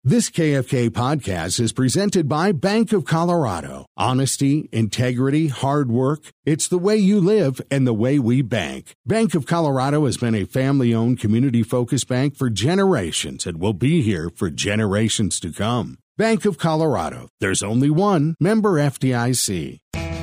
This KFK podcast is presented by Bank of Colorado. Honesty, integrity, hard work. It's the way you live and the way we bank. Bank of Colorado has been a family-owned, community-focused bank for generations and will be here for generations to come. Bank of Colorado. There's only one. Member FDIC.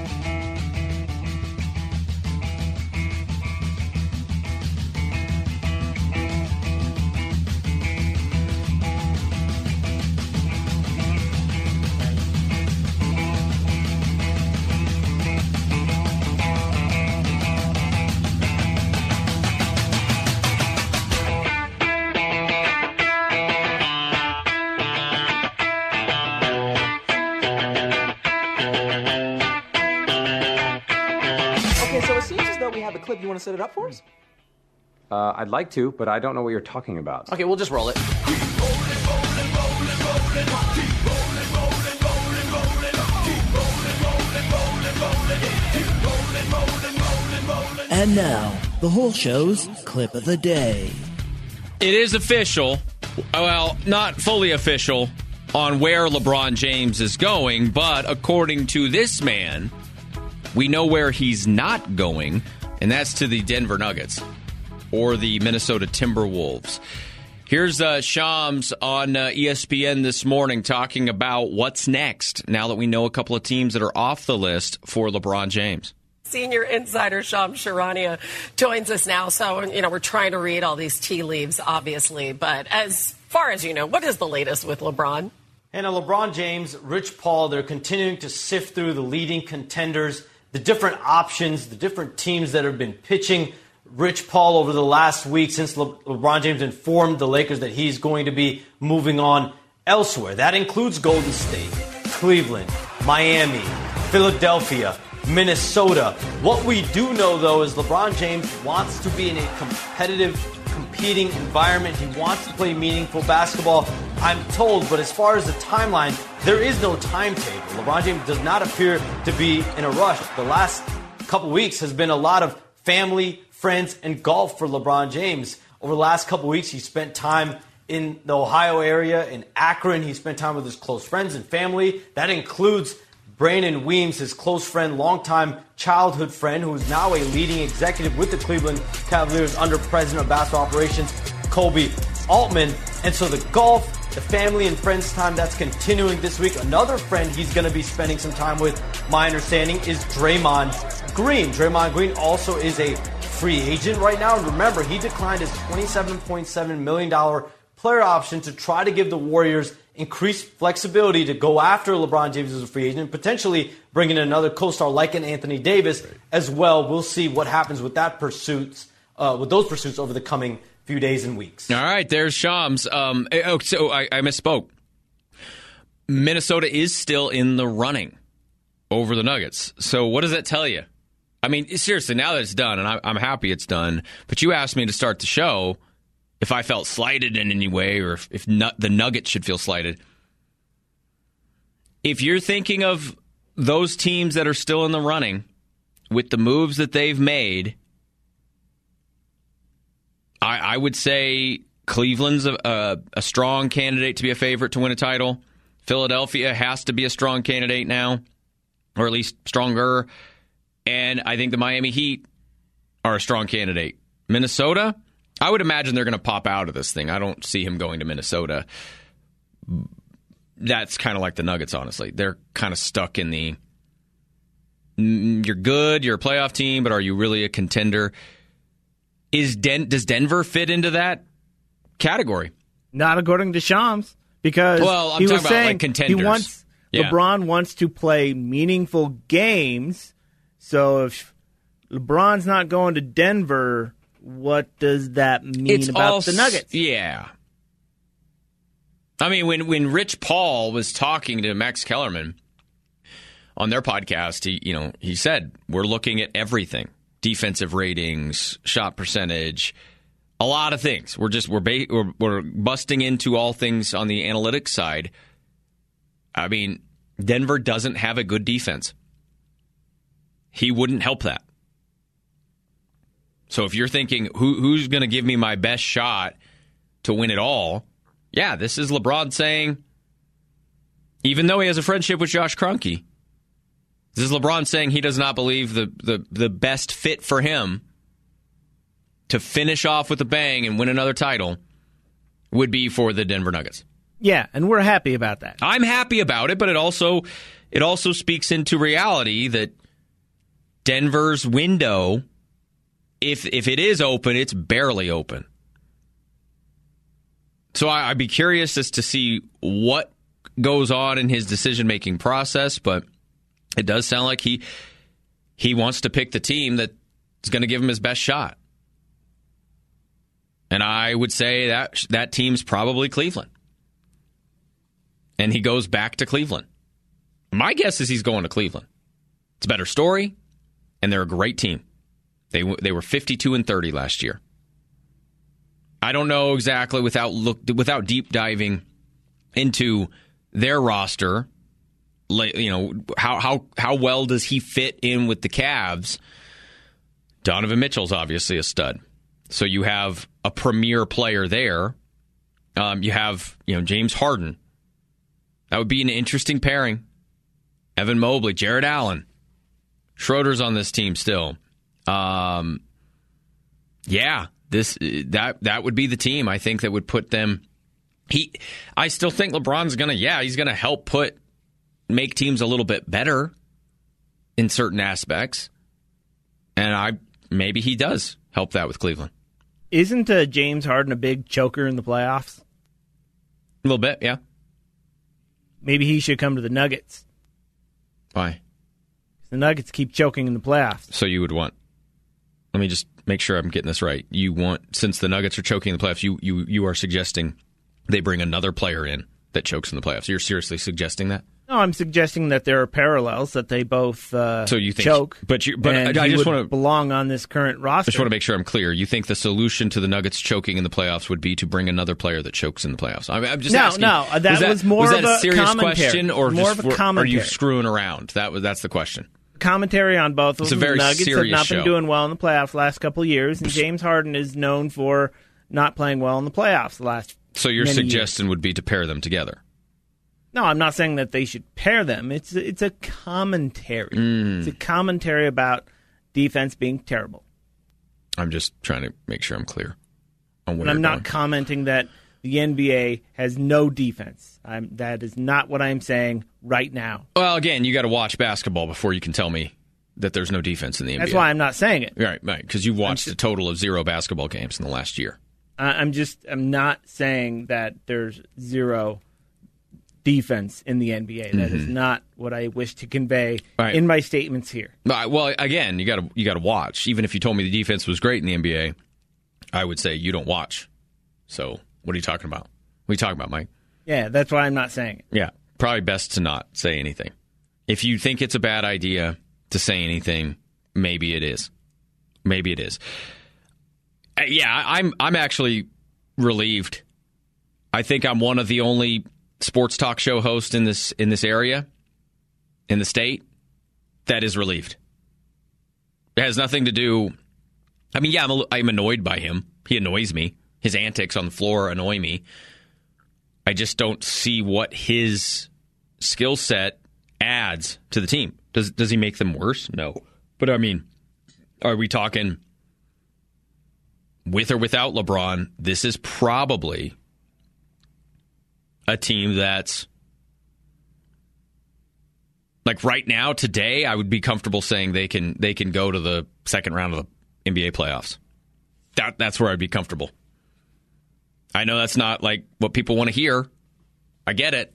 Clip, you want to set it up for us? I'd like to, but I don't know what you're talking about. Okay, we'll just roll it. And now, the whole show's clip of the day. It is official, well, not fully official, on where LeBron James is going, but according to this man, we know where he's not going. And that's to the Denver Nuggets or the Minnesota Timberwolves. Here's Shams on ESPN this morning talking about what's next now that we know a couple of teams that are off the list for LeBron James. Senior insider Shams Charania joins us now. So, we're trying to read all these tea leaves, obviously. But as far as you know, what is the latest with LeBron? And LeBron James, Rich Paul, they're continuing to sift through the leading contenders, the different options, the different teams that have been pitching Rich Paul over the last week since LeBron James informed the Lakers that he's going to be moving on elsewhere. That includes Golden State, Cleveland, Miami, Philadelphia, Minnesota. What we do know, though, is LeBron James wants to be in a competitive, competing environment. He wants to play meaningful basketball, I'm told, but as far as the timeline, there is no timetable. LeBron James does not appear to be in a rush. The last couple weeks has been a lot of family, friends, and golf for LeBron James. Over the last couple weeks, he spent time in the Ohio area, in Akron. He spent time with his close friends and family. That includes Brandon Weems, his close friend, longtime childhood friend, who is now a leading executive with the Cleveland Cavaliers under President of Basketball Operations, Kobe Altman. And so the golf, the family and friends time, that's continuing this week. Another friend he's going to be spending some time with, my understanding, is Draymond Green. Draymond Green also is a free agent right now. And remember, he declined his $27.7 million player option to try to give the Warriors increased flexibility to go after LeBron James as a free agent, potentially bring in another co-star like an Anthony Davis as well. We'll see what happens with that pursuits, with those pursuits over the coming few days and weeks. All right, there's Shams. So I misspoke. Minnesota is still in the running over the Nuggets. So what does that tell you? I mean, seriously, now that it's done, and I'm happy it's done, but you asked me to start the show if I felt slighted in any way or if the Nuggets should feel slighted. If you're thinking of those teams that are still in the running with the moves that they've made, I would say Cleveland's a strong candidate to be a favorite to win a title. Philadelphia has to be a strong candidate now, or at least stronger. And I think the Miami Heat are a strong candidate. Minnesota, I would imagine they're going to pop out of this thing. I don't see him going to Minnesota. That's kind of like the Nuggets, honestly. They're kind of stuck in the, you're good, you're a playoff team, but are you really a contender? Does Denver fit into that category? Not according to Shams, because I'm he talking was about saying like contenders. LeBron wants to play meaningful games. So if LeBron's not going to Denver, what does that mean about the Nuggets? Yeah. I mean, when Rich Paul was talking to Max Kellerman on their podcast, he said, we're looking at everything. Defensive ratings, shot percentage, a lot of things. We're busting into all things on the analytics side. I mean, Denver doesn't have a good defense. He wouldn't help that. So if you're thinking, who's going to give me my best shot to win it all, Yeah, this is LeBron saying, even though he has a friendship with Josh Kroenke, this is LeBron saying he does not believe the best fit for him to finish off with a bang and win another title would be for the Denver Nuggets. Yeah, and we're happy about that. I'm happy about it, but it also speaks into reality that Denver's window, if it is open, it's barely open. So I'd be curious as to see what goes on in his decision-making process, but it does sound like he wants to pick the team that's going to give him his best shot. And I would say that team's probably Cleveland. And he goes back to Cleveland. My guess is he's going to Cleveland. It's a better story, and they're a great team. They were 52-30 last year. I don't know exactly without deep diving into their roster. You know, how well does he fit in with the Cavs? Donovan Mitchell's obviously a stud. So you have a premier player there. You have James Harden. That would be an interesting pairing. Evan Mobley, Jared Allen, Schroeder's on this team still. That would be the team I think that would put them. I still think LeBron's he's gonna help make teams a little bit better in certain aspects, and maybe he does help that with Cleveland. Isn't James Harden a big choker in the playoffs? A little bit, yeah. Maybe he should come to the Nuggets. Why? The Nuggets keep choking in the playoffs. So you would want... Let me just make sure I'm getting this right. You want, since the Nuggets are choking in the playoffs, you are suggesting they bring another player in that chokes in the playoffs. You're seriously suggesting that? No, I'm suggesting that there are parallels, that they both so you think, choke. But and I just want to belong on this current roster. I just want to make sure I'm clear. You think the solution to the Nuggets choking in the playoffs would be to bring another player that chokes in the playoffs? I'm just asking. No, that was more of a serious commentary. Question, or more just of a commentary. Are you screwing around? That's the question. Commentary on both of them. It's a very the Nuggets serious have not been doing well in the playoffs the last couple of years, and James Harden is known for not playing well in the playoffs the last. So your suggestion would be to pair them together. No, I'm not saying that they should pair them. It's a commentary. It's a commentary about defense being terrible. I'm just trying to make sure I'm clear on where I'm not commenting that the NBA has no defense. That is not what I'm saying right now. Well, again, you got to watch basketball before you can tell me that there's no defense in the NBA. That's why I'm not saying it. Right, because you've watched a total of 0 basketball games in the last year. I'm not saying that there's zero defense in the NBA. That is not what I wish to convey in my statements here. Well, again, you got to watch. Even if you told me the defense was great in the NBA, I would say you don't watch. So what are you talking about? What are you talking about, Mike? Yeah, that's why I'm not saying it. Yeah, probably best to not say anything. If you think it's a bad idea to say anything, maybe it is. Maybe it is. Yeah, I'm actually relieved. I think I'm one of the only sports talk show host in this area, in the state, that is relieved. It has nothing to do. I mean, yeah, I'm annoyed by him. He annoys me. His antics on the floor annoy me. I just don't see what his skill set adds to the team. Does he make them worse? No. But I mean, are we talking with or without LeBron? This is probably a team that's, like, right now, today, I would be comfortable saying they can go to the second round of the NBA playoffs. That's where I'd be comfortable. I know that's not like what people want to hear. I get it.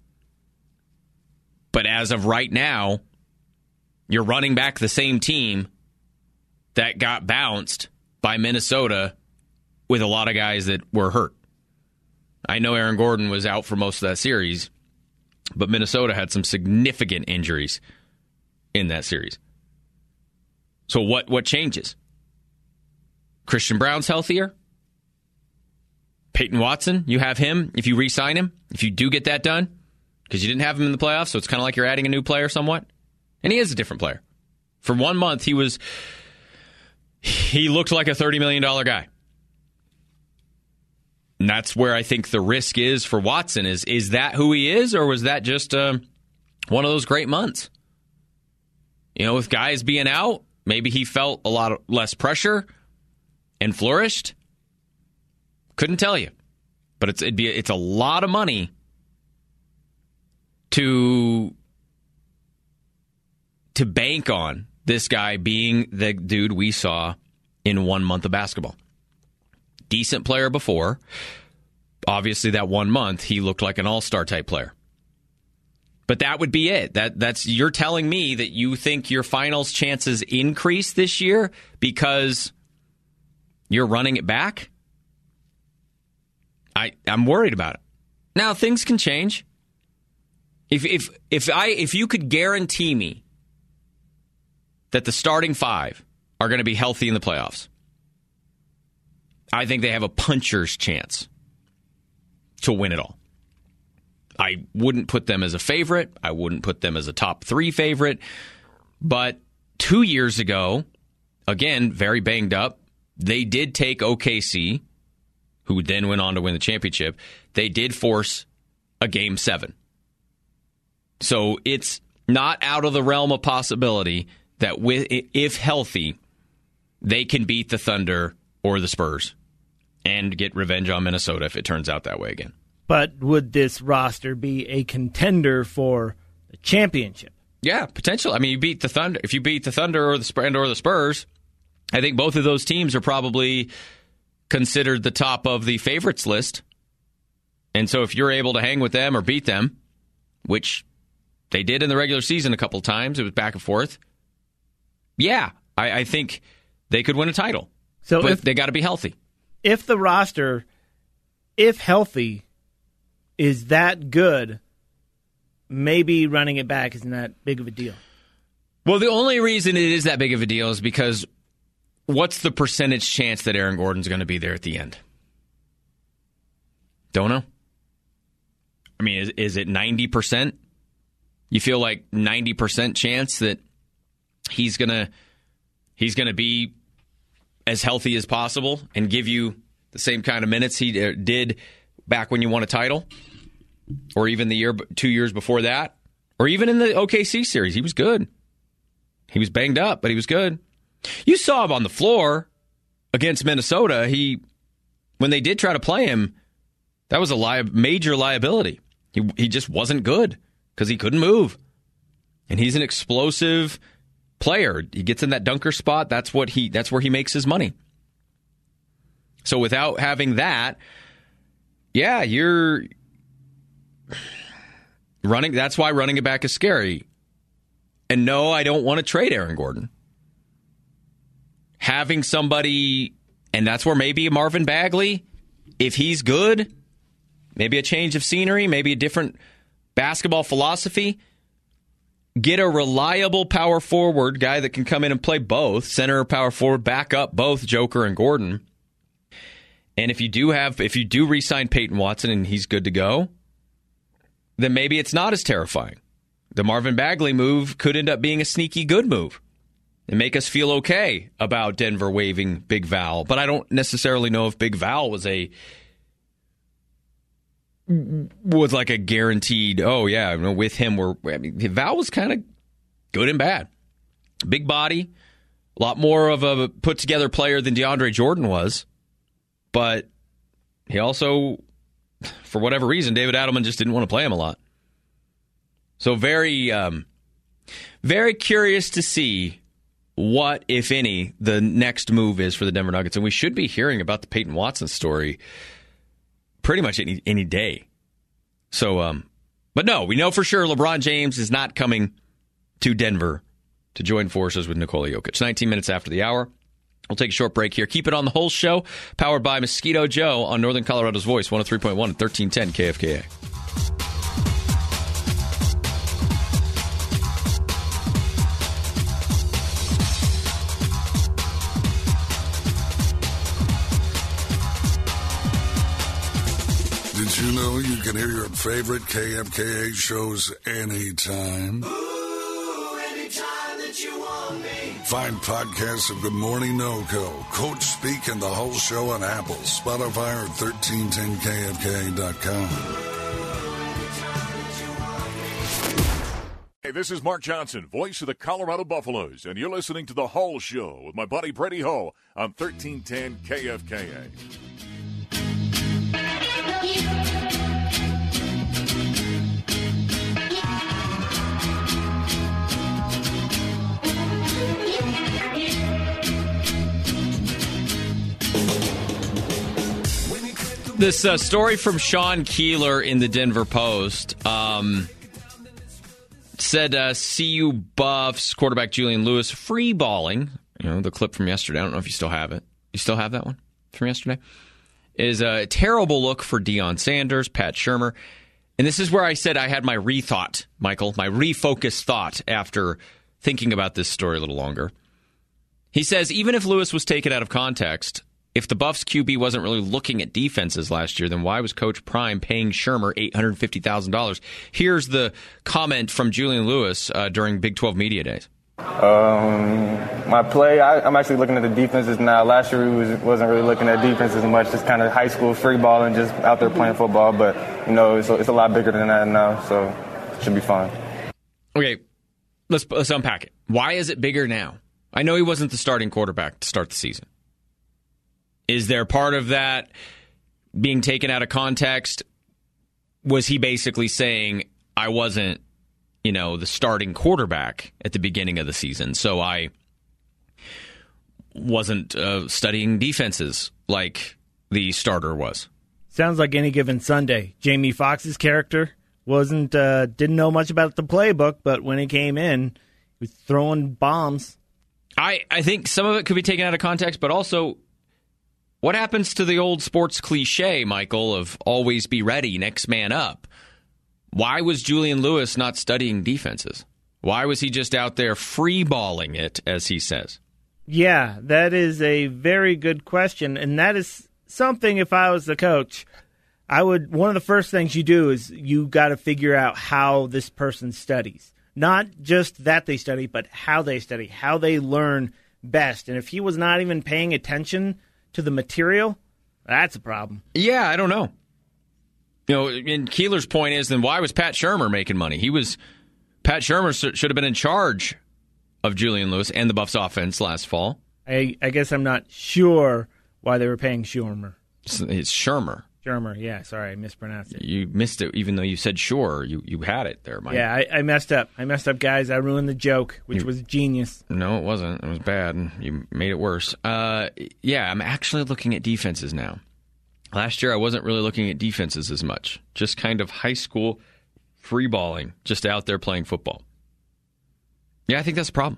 But as of right now, you're running back the same team that got bounced by Minnesota with a lot of guys that were hurt. I know Aaron Gordon was out for most of that series, but Minnesota had some significant injuries in that series. So what changes? Christian Brown's healthier. Peyton Watson, you have him. If you re-sign him, if you do get that done, because you didn't have him in the playoffs, so it's kind of like you're adding a new player somewhat. And he is a different player. For 1 month, he looked like a $30 million guy. And that's where I think the risk is for Watson. Is that who he is, or was that just one of those great months? With guys being out, maybe he felt a lot less pressure and flourished. Couldn't tell you. But it's a lot of money to bank on this guy being the dude we saw in 1 month of basketball. Decent player before. Obviously, that 1 month, he looked like an all-star type player. But that would be it. That's you're telling me that you think your finals chances increase this year because you're running it back? I'm worried about it. Now, things can change. If you could guarantee me that the starting five are going to be healthy in the playoffs, I think they have a puncher's chance to win it all. I wouldn't put them as a favorite. I wouldn't put them as a top 3 favorite. But 2 years ago, again, very banged up, they did take OKC, who then went on to win the championship. They did force a Game 7. So it's not out of the realm of possibility that if healthy, they can beat the Thunder or the Spurs and get revenge on Minnesota if it turns out that way again. But would this roster be a contender for the championship? Yeah, potentially. I mean, you beat the Thunder. If you beat the Thunder or the Spurs, I think both of those teams are probably considered the top of the favorites list. And so if you're able to hang with them or beat them, which they did in the regular season a couple times, it was back and forth. Yeah, I think they could win a title. But they got to be healthy. If the roster, if healthy, is that good, maybe running it back isn't that big of a deal. Well, the only reason it is that big of a deal is because what's the percentage chance that Aaron Gordon's going to be there at the end? Don't know. I mean, is it 90%? You feel like 90% chance that he's gonna be as healthy as possible and give you the same kind of minutes he did back when you won a title, or even the 2 years before that, or even in the OKC series. He was good. He was banged up, but he was good. You saw him on the floor against Minnesota. When they did try to play him, that was a major liability. He just wasn't good because he couldn't move. And he's an explosive player. He gets in that dunker spot. That's where he makes his money. So without having that, yeah, you're running. That's why running it back is scary. And no, I don't want to trade Aaron Gordon. Having somebody, and that's where maybe Marvin Bagley, if he's good, maybe a change of scenery, maybe a different basketball philosophy. Get a reliable power forward guy that can come in and play both, center or power forward, back up both Joker and Gordon. And if you do re-sign Peyton Watson and he's good to go, then maybe it's not as terrifying. The Marvin Bagley move could end up being a sneaky good move and make us feel okay about Denver waiving Big Val. But I don't necessarily know if Big Val was like a guaranteed, oh yeah, with him Val was kind of good and bad. Big body, a lot more of a put together player than DeAndre Jordan was. But he also, for whatever reason, David Adelman just didn't want to play him a lot. So very, very curious to see what, if any, the next move is for the Denver Nuggets. And we should be hearing about the Peyton Watson story pretty much any day. So, but no, we know for sure LeBron James is not coming to Denver to join forces with Nikola Jokic. 19 minutes after the hour. We'll take a short break here. Keep it on the whole show. Powered by Mosquito Joe on Northern Colorado's Voice, 103.1 and 1310 KFKA. Did you know you can hear your favorite KFKA shows anytime? Ooh, anytime that you want me. Find podcasts of Good Morning NoCo, Coach Speak, and the whole show on Apple, Spotify, or 1310kfka.com. Hey, this is Mark Johnson, voice of the Colorado Buffaloes, and you're listening to The Hull Show with my buddy Brady Hull on 1310 KFKA. This story from Sean Keeler in the Denver Post said CU Buffs quarterback Julian Lewis free-balling, the clip from yesterday. I don't know if you still have it. You still have that one from yesterday? Is a terrible look for Deion Sanders, Pat Shurmur. And this is where I said I had my rethought, Michael, my refocused thought after thinking about this story a little longer. He says, even if Lewis was taken out of context, if the Buffs QB wasn't really looking at defenses last year, then why was Coach Prime paying Shurmur $850,000? Here's the comment from Julian Lewis during Big 12 Media Days. My play, I'm actually looking at the defenses now. Last year we wasn't really looking at defenses much, just kind of high school free ball and just out there playing football. But, it's a lot bigger than that now, so it should be fine. Okay, let's unpack it. Why is it bigger now? I know he wasn't the starting quarterback to start the season. Is there part of that being taken out of context? Was he basically saying, I wasn't, the starting quarterback at the beginning of the season, so I wasn't studying defenses like the starter was? Sounds like Any Given Sunday. Jamie Foxx's character didn't know much about the playbook, but when he came in, he was throwing bombs. I think some of it could be taken out of context, but also, what happens to the old sports cliche, Michael, of always be ready, next man up? Why was Julian Lewis not studying defenses? Why was he just out there free-balling it, as he says? Yeah, that is a very good question, and that is something, if I was the coach, one of the first things you do is you got to figure out how this person studies. Not just that they study, but how they study, how they learn best. And if he was not even paying attention to the material, that's a problem. Yeah, I don't know. And Keeler's point is, then why was Pat Shurmur making money? Pat Shurmur should have been in charge of Julian Lewis and the Buffs offense last fall. I guess I'm not sure why they were paying Shurmur. It's Shurmur. Shurmur, yeah, sorry, I mispronounced it. You missed it, even though you said sure. You had it there, Mike. Yeah, I messed up. Guys. I ruined the joke, which was genius. No, it wasn't. It was bad. You made it worse. Yeah, I'm actually looking at defenses now. Last year, I wasn't really looking at defenses as much. Just kind of high school free-balling, just out there playing football. Yeah, I think that's a problem.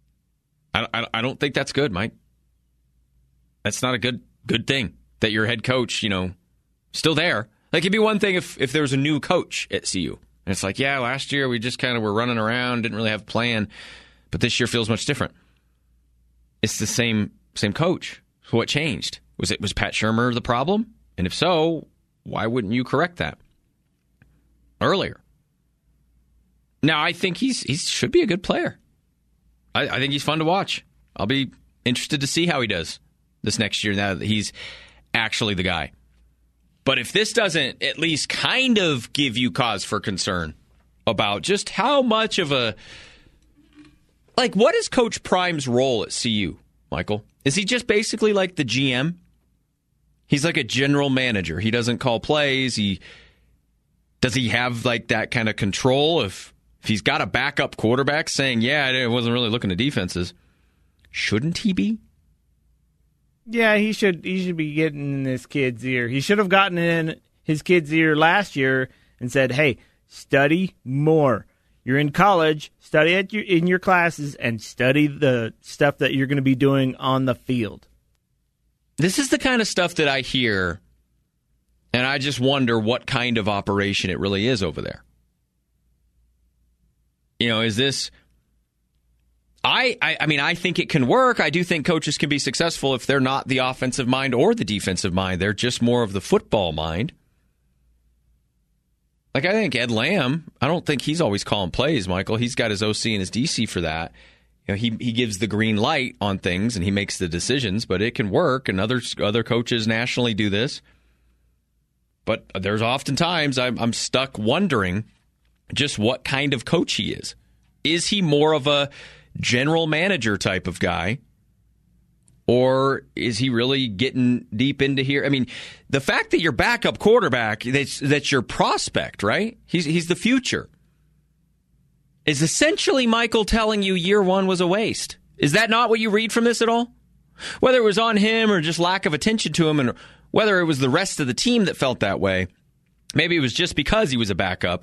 I don't think that's good, Mike. That's not a good thing that your head coach, still there. Like, it'd be one thing if there was a new coach at CU. And it's like, yeah, last year we just kind of were running around, didn't really have a plan. But this year feels much different. It's the same coach. So what changed? Was Pat Shurmur the problem? And if so, why wouldn't you correct that earlier? Now, I think he should be a good player. I think he's fun to watch. I'll be interested to see how he does this next year now that he's actually the guy. But if this doesn't at least kind of give you cause for concern about just how much of what is Coach Prime's role at CU, Michael? Is he just basically like the GM? He's like a general manager. He doesn't call plays. Does he have that kind of control? If he's got a backup quarterback saying, yeah, I wasn't really looking at defenses, shouldn't he be? Yeah, he should be getting in this kid's ear. He should have gotten in his kid's ear last year and said, hey, study more. You're in college, study in your classes, and study the stuff that you're going to be doing on the field. This is the kind of stuff that I hear, and I just wonder what kind of operation it really is over there. Is this... I mean, I think it can work. I do think coaches can be successful if they're not the offensive mind or the defensive mind. They're just more of the football mind. I think Ed Lamb, I don't think he's always calling plays, Michael. He's got his OC and his DC for that. he gives the green light on things and he makes the decisions, but it can work, and other coaches nationally do this. But there's oftentimes I'm stuck wondering just what kind of coach he is. Is he more of a general manager type of guy, or is he really getting deep into here? I mean, the fact that your backup quarterback, that's your prospect, right? He's the future. Is essentially Michael telling you year one was a waste. Is that not what you read from this at all? Whether it was on him or just lack of attention to him, and whether it was the rest of the team that felt that way, maybe it was just because he was a backup.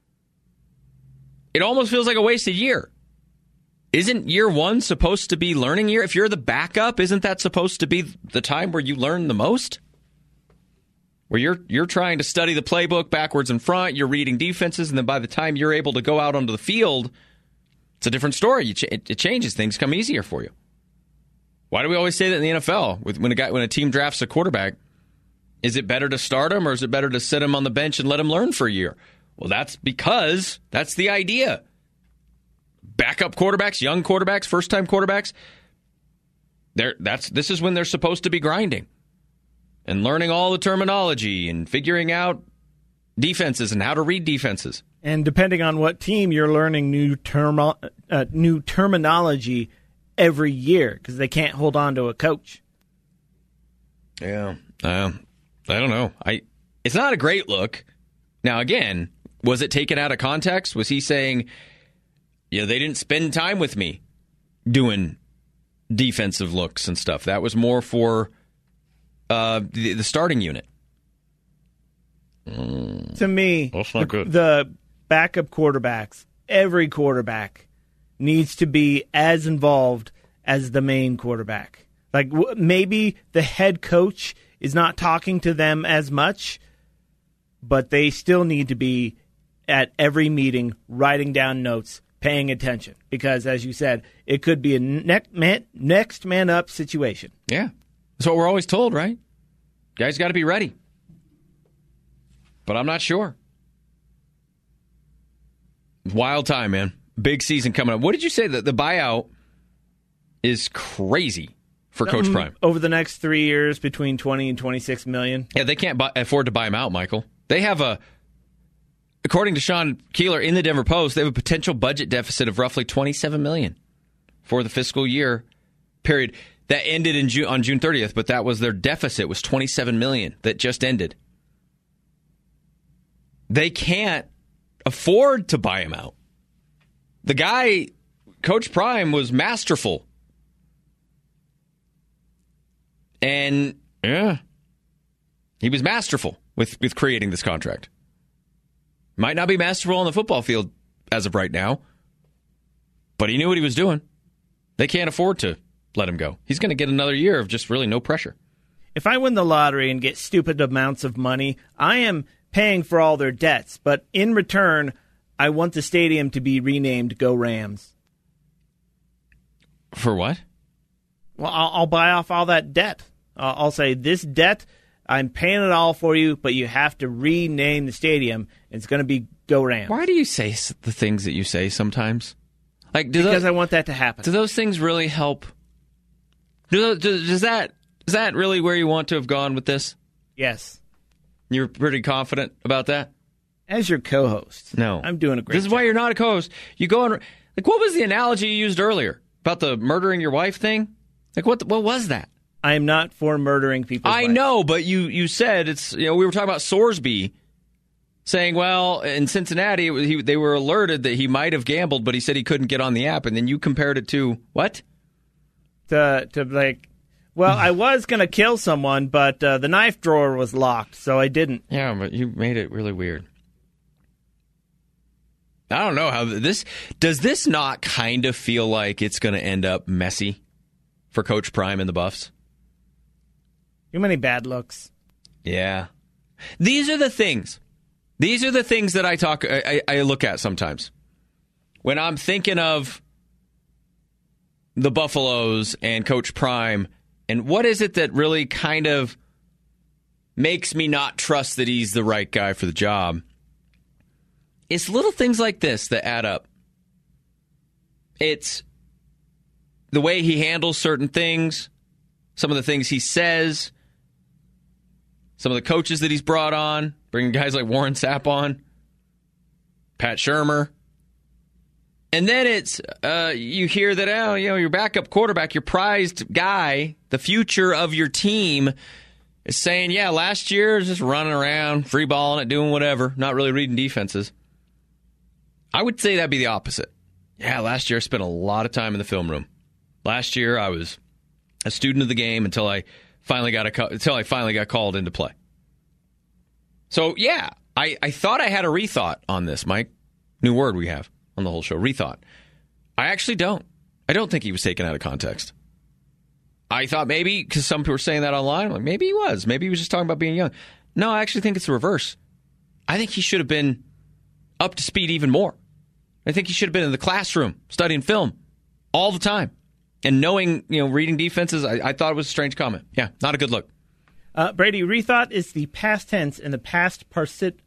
It almost feels like a wasted year. Isn't year one supposed to be learning year? If you're the backup, isn't that supposed to be the time where you learn the most? Where you're trying to study the playbook backwards and front, you're reading defenses, and then by the time you're able to go out onto the field, it's a different story. It changes. Things come easier for you. Why do we always say that in the NFL? When a team drafts a quarterback, is it better to start him or is it better to sit him on the bench and let him learn for a year? Well, that's because that's the idea. Backup quarterbacks, young quarterbacks, first-time quarterbacks, this is when they're supposed to be grinding and learning all the terminology and figuring out defenses and how to read defenses. And depending on what team, you're learning new terminology every year because they can't hold on to a coach. Yeah, I don't know. It's not a great look. Now, again, was it taken out of context? Was he saying, they didn't spend time with me doing defensive looks and stuff? That was more for the starting unit. To me, that's not good. The backup quarterbacks, every quarterback needs to be as involved as the main quarterback. Like maybe the head coach is not talking to them as much, but they still need to be at every meeting, writing down notes, paying attention. Because, as you said, it could be a next man up situation. Yeah. That's what we're always told, right? Guys got to be ready. But I'm not sure. Wild time, man. Big season coming up. What did you say? That the buyout is crazy for Coach Prime? Over the next 3 years, between $20 and $26 million. Yeah, they can't afford to buy him out, Michael. They have according to Sean Keeler in the Denver Post, they have a potential budget deficit of roughly $27 million for the fiscal year period. That ended on June 30th, but that was their deficit, was $27 million that just ended. They can't afford to buy him out. The guy, Coach Prime, was masterful. And, he was masterful with creating this contract. Might not be masterful on the football field as of right now, but he knew what he was doing. They can't afford to let him go. He's going to get another year of just really no pressure. If I win the lottery and get stupid amounts of money, I am paying for all their debts, but in return, I want the stadium to be renamed Go Rams. For what? Well, I'll buy off all that debt. I'll say, this debt, I'm paying it all for you, but you have to rename the stadium. It's going to be Go Rams. Why do you say the things that you say sometimes? Because I want that to happen. Do those things really help? Is that really where you want to have gone with this? Yes. You're pretty confident about that? As your co-host. No. I'm doing a great job. This is why you're not a co-host. You go on, what was the analogy you used earlier about the murdering your wife thing? What was that? I am not for murdering people. I know, but you said it's, we were talking about Sorsby saying, well, in Cincinnati, they were alerted that he might have gambled, but he said he couldn't get on the app. And then you compared it to what? I was going to kill someone, but the knife drawer was locked, so I didn't. Yeah, but you made it really weird. I don't know how does this not kind of feel like it's going to end up messy for Coach Prime and the Buffs? Too many bad looks. Yeah. These are the things that I look at sometimes when I'm thinking of the Buffaloes and Coach Prime, and what is it that really kind of makes me not trust that he's the right guy for the job? It's little things like this that add up. It's the way he handles certain things, some of the things he says, some of the coaches that he's brought on, bringing guys like Warren Sapp on, Pat Shurmur. And then it's, you hear that, your backup quarterback, your prized guy, the future of your team, is saying, yeah, last year was just running around, free balling it, doing whatever, not really reading defenses. I would say that'd be the opposite. Yeah, last year I spent a lot of time in the film room. Last year I was a student of the game until I finally got called into play. So, yeah, I thought I had a rethought on this, Mike. New word we have on the whole show, rethought. I actually don't. I don't think he was taken out of context. I thought maybe, because some people were saying that online, like maybe he was. Maybe he was just talking about being young. No, I actually think it's the reverse. I think he should have been up to speed even more. I think he should have been in the classroom studying film all the time. And knowing, reading defenses, I thought it was a strange comment. Yeah, not a good look. Brady, rethought is the past tense and the past participle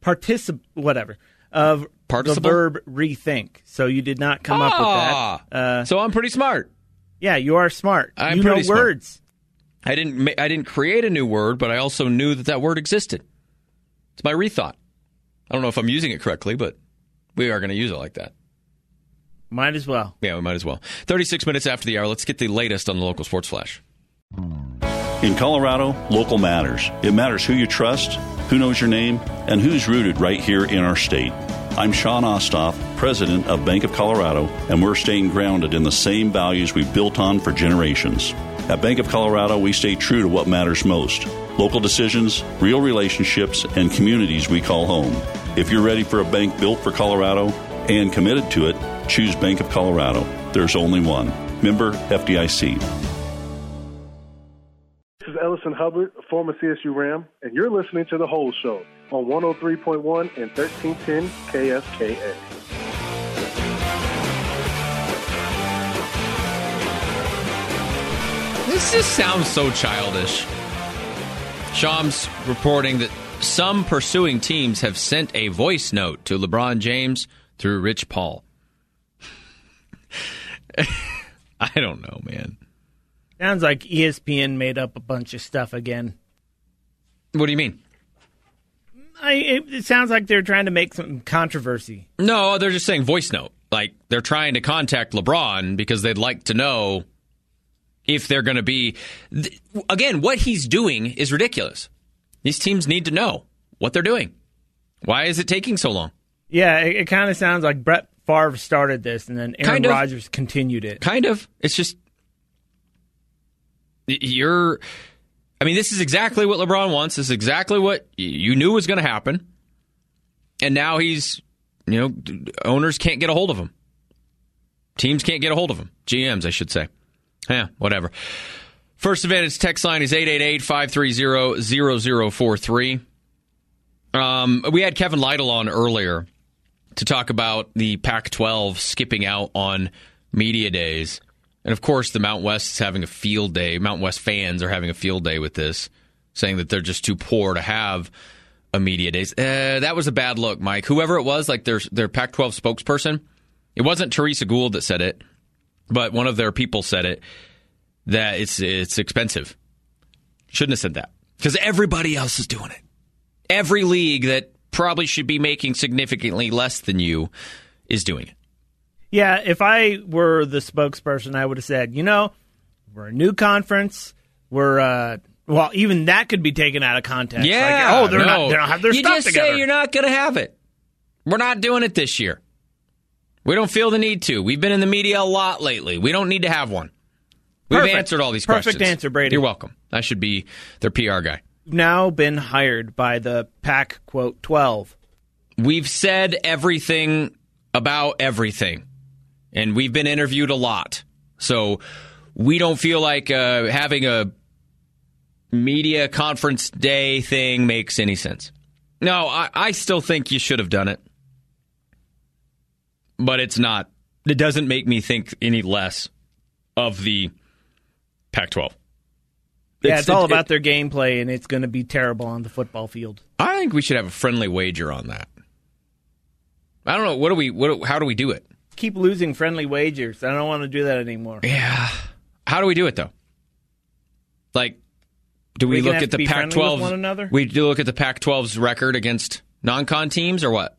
of the verb rethink. So you did not come up with that. So I'm pretty smart. Yeah, you are smart. I'm you pretty know smart. Words. I didn't create a new word, but I also knew that word existed. It's my rethought. I don't know if I'm using it correctly, but we are going to use it like that. Might as well. Yeah, we might as well. 36 minutes after the hour, let's get the latest on the local sports flash. In Colorado, local matters. It matters who you trust, who knows your name, and who's rooted right here in our state. I'm Sean Ostoff, president of Bank of Colorado, and we're staying grounded in the same values we've built on for generations. At Bank of Colorado, we stay true to what matters most: local decisions, real relationships, and communities we call home. If you're ready for a bank built for Colorado and committed to it, choose Bank of Colorado. There's only one. Member FDIC. This is Ellison Hubbard, former CSU Ram, and you're listening to The Whole Show on 103.1 and 1310 KFKA. This just sounds so childish. Shams reporting that some pursuing teams have sent a voice note to LeBron James through Rich Paul. I don't know, man. Sounds like ESPN made up a bunch of stuff again. What do you mean? It sounds like they're trying to make some controversy. No, they're just saying voice note. Like, they're trying to contact LeBron because they'd like to know if they're going to be... Again, what he's doing is ridiculous. These teams need to know what they're doing. Why is it taking so long? Yeah, it kind of sounds like Brett Favre started this, and then Aaron Rodgers continued it. Kind of. It's just... this is exactly what LeBron wants. This is exactly what you knew was going to happen. And now he's, owners can't get a hold of him. Teams can't get a hold of him. GMs, I should say. Yeah, whatever. First Advantage text line is 888-530-0043. We had Kevin Lytle on earlier to talk about the Pac-12 skipping out on media days. And, of course, the Mountain West is having a field day. Mountain West fans are having a field day with this, saying that they're just too poor to have a media days. That was a bad look, Mike. Whoever it was, like their Pac-12 spokesperson, it wasn't Teresa Gould that said it, but one of their people said it, that it's expensive. Shouldn't have said that, because everybody else is doing it. Every league that probably should be making significantly less than you is doing it. Yeah, if I were the spokesperson, I would have said, we're a new conference. We're, even that could be taken out of context. Yeah. Like, they don't have their stuff just together. Say you're not going to have it. We're not doing it this year. We don't feel the need to. We've been in the media a lot lately. We don't need to have one. We've answered all these questions. Perfect answer, Brady. You're welcome. I should be their PR guy. Now been hired by the Pac-12. We've said everything about everything. And we've been interviewed a lot. So we don't feel like having a media conference day thing makes any sense. No, I still think you should have done it. But it's not. It doesn't make me think any less of the Pac-12. Yeah, it's all about their gameplay, and it's going to be terrible on the football field. I think we should have a friendly wager on that. I don't know. How do we do it? keep losing friendly wagers. I don't want to do that anymore. Yeah. How do we do it, though? Like, do we look at the Pac-12? We do look at the Pac-12's record against non-con teams, or what?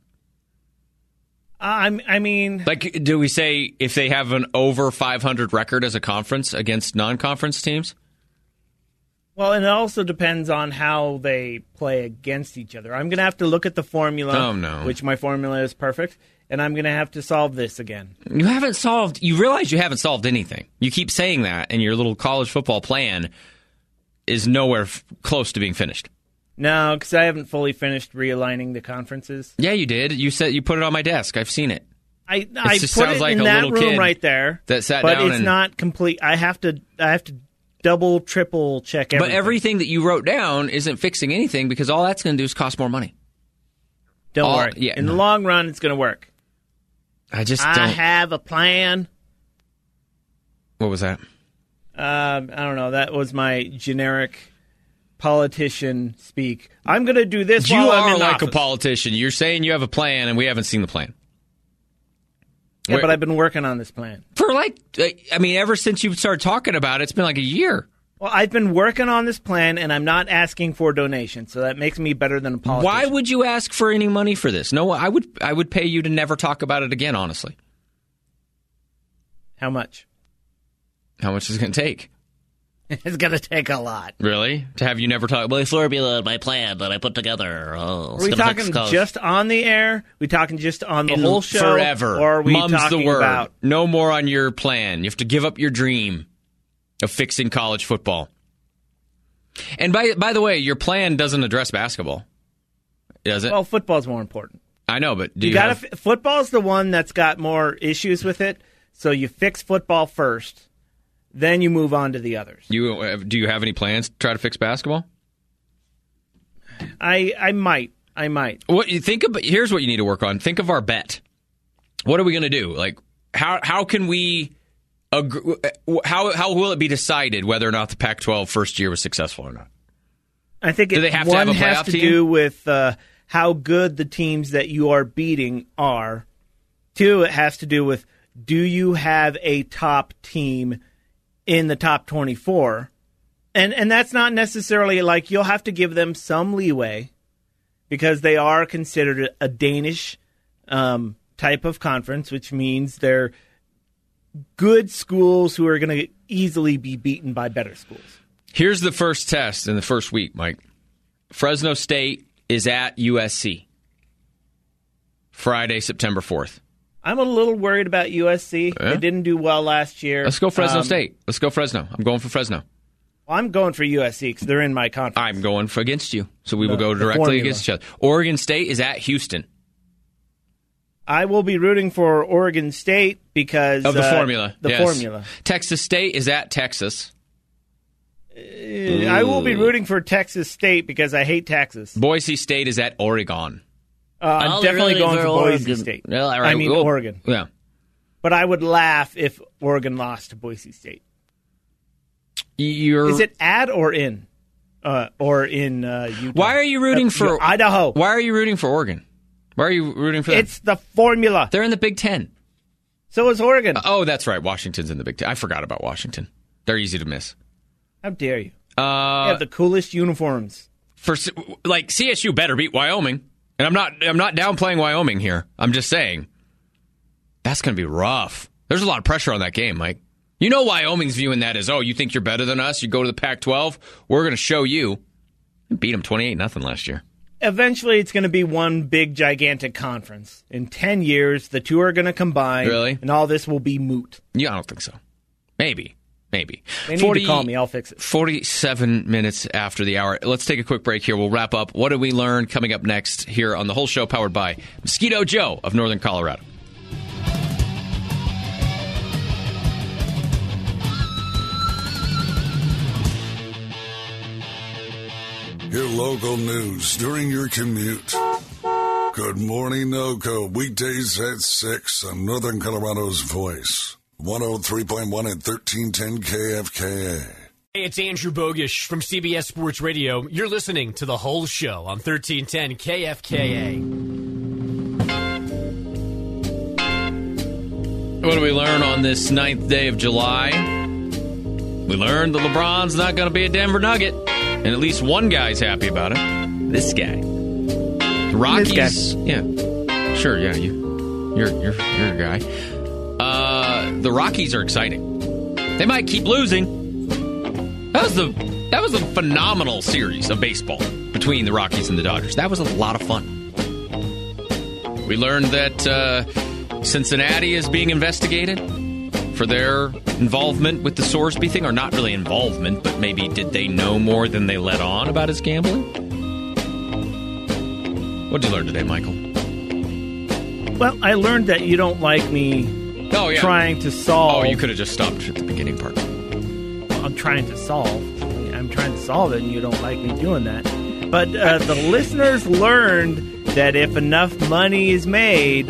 I mean... Like, do we say if they have an over 500 record as a conference against non-conference teams? Well, and it also depends on how they play against each other. I'm going to have to look at the formula, which my formula is perfect, and I'm going to have to solve this again. You realize you haven't solved anything. You keep saying that, and your little college football plan is nowhere close to being finished. No, because I haven't fully finished realigning the conferences. Yeah, you did. You said you put it on my desk. I've seen it. I put it in that room right there. That sat but down it's not complete. I have to double, triple check everything. But everything that you wrote down isn't fixing anything because all that's going to do is cost more money. Don't worry. Yeah, in the long run, it's going to work. I have a plan. What was that? I don't know. That was my generic politician speak. I'm going to do this while I'm in like office. A politician. You're saying you have a plan, and we haven't seen the plan. Yeah, but I've been working on this plan. For ever since you started talking about it, it's been like a year. Well, I've been working on this plan, and I'm not asking for donations, so that makes me better than a politician. Why would you ask for any money for this? No, I would pay you to never talk about it again, honestly. How much? How much is it going to take? It's going to take a lot. Really? To have you never talk about my formula, my plan that I put together. Are we talking just on the air? Are we talking just on the whole show? Forever. Or are we Mum's talking the word. About... No more on your plan. You have to give up your dream of fixing college football. And by the way, your plan doesn't address basketball, does it? Well, football's more important. I know, but football's the one that's got more issues with it, so you fix football first. Then you move on to the others. Do you have any plans to try to fix basketball? I might. What you think of? Here's what you need to work on. Think of our bet. What are we going to do? Like, how can we? How will it be decided whether or not the Pac-12 first year was successful or not? I think do they have to have a playoff has to team? Do with how good the teams that you are beating are. 2, it has to do with do you have a top team in the top 24, and that's not necessarily like you'll have to give them some leeway because they are considered a Danish type of conference, which means they're good schools who are going to easily be beaten by better schools. Here's the first test in the first week, Mike. Fresno State is at USC Friday, September 4th. I'm a little worried about USC. Yeah. They didn't do well last year. Let's go Fresno State. Let's go Fresno. I'm going for Fresno. Well, I'm going for USC because they're in my conference. I'm going for against you. So we will go directly against each other. Oregon State is at Houston. I will be rooting for Oregon State because of the formula. The formula. Texas State is at Texas. I will be rooting for Texas State because I hate Texas. Boise State is at Oregon. I'm definitely going for Boise State. Well, all right. Oregon. Yeah. But I would laugh if Oregon lost to Boise State. Is it at or in? Or in Utah? Why are you rooting for Idaho? Why are you rooting for Oregon? Why are you rooting for them? It's the formula. They're in the Big Ten. So is Oregon. Oh, that's right. Washington's in the Big Ten. I forgot about Washington. They're easy to miss. How dare you? They have the coolest uniforms. CSU better beat Wyoming. And I'm not downplaying Wyoming here. I'm just saying that's going to be rough. There's a lot of pressure on that game, Mike. You know Wyoming's viewing that as, you think you're better than us? You go to the Pac-12? We're going to show you. We beat them 28-0 last year. Eventually, it's going to be one big, gigantic conference. In 10 years, the two are going to combine. Really? And all this will be moot. Yeah, I don't think so. Maybe. They need to call me. I'll fix it. 47 minutes after the hour. Let's take a quick break here. We'll wrap up. What did we learn coming up next here on the whole show powered by Mosquito Joe of Northern Colorado. Hear local news during your commute. Good Morning NoCo, weekdays at 6 on Northern Colorado's Voice. 103.1 and 1310 KFKA. Hey, it's Andrew Bogish from CBS Sports Radio. You're listening to The Whole Show on 1310 KFKA. What do we learn on this 9th day of July? We learned that LeBron's not going to be a Denver Nugget. And at least one guy's happy about it. This guy. The Rockies. This guy. Yeah. Sure, yeah. You're a guy. The Rockies are exciting. They might keep losing. That was a phenomenal series of baseball between the Rockies and the Dodgers. That was a lot of fun. We learned that Cincinnati is being investigated for their involvement with the Sorsby thing, or not really involvement, but maybe did they know more than they let on about his gambling? What did you learn today, Michael? Well, I learned that you don't like me trying to solve. Oh, you could have just stopped at the beginning part. Well, I'm trying to solve. I'm trying to solve it, and you don't like me doing that. But the listeners learned that if enough money is made,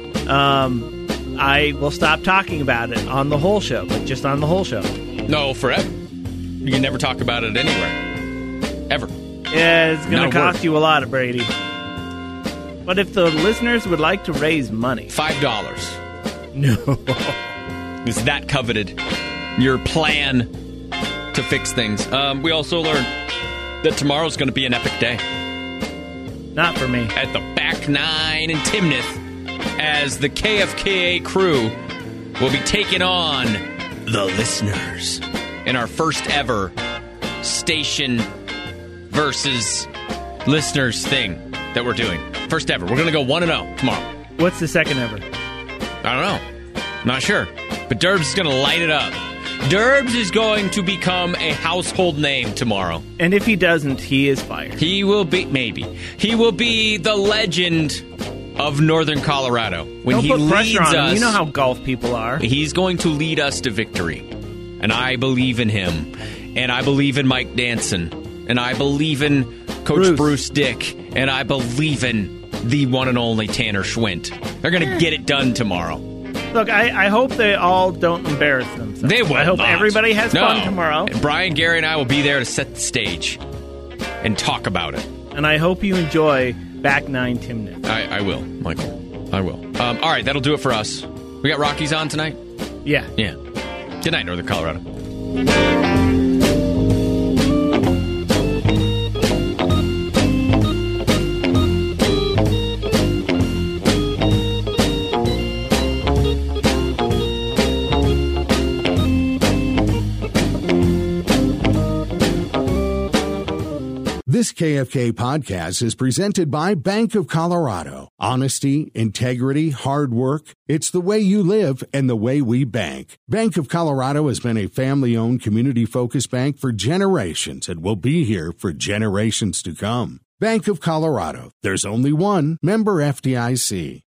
I will stop talking about it on the whole show, but just on the whole show. No, forever. You can never talk about it anywhere. Ever. Yeah, it's going to cost you a lot, Brady. But if the listeners would like to raise money... $5. No. Is that coveted? Your plan to fix things. We also learned that tomorrow's going to be an epic day. Not for me. At the Back Nine in Timnath, as the KFKA crew will be taking on the listeners in our first ever station versus listeners thing that we're doing. First ever. We're going to go 1-0 tomorrow. What's the second ever? I don't know. Not sure. But Derbs is going to light it up. Derbs is going to become a household name tomorrow. And if he doesn't, he is fired. He will be, maybe. He will be the legend of Northern Colorado. When Don't he put leads pressure on him. us, You know how golf people are. He's going to lead us to victory. And I believe in him. And I believe in Mike Danson. And I believe in Coach Bruce Dick. And I believe in the one and only Tanner Schwint. They're going to get it done tomorrow. Look, I hope they all don't embarrass themselves. They will I hope not. everybody has fun tomorrow. And Brian, Gary, and I will be there to set the stage and talk about it. And I hope you enjoy Back Nine Timnath. I will, Michael. I will. All right, that'll do it for us. We got Rockies on tonight? Yeah. Yeah. Good night, Northern Colorado. This KFK podcast is presented by Bank of Colorado. Honesty, integrity, hard work. It's the way you live and the way we bank. Bank of Colorado has been a family-owned, community-focused bank for generations and will be here for generations to come. Bank of Colorado. There's only one. Member FDIC.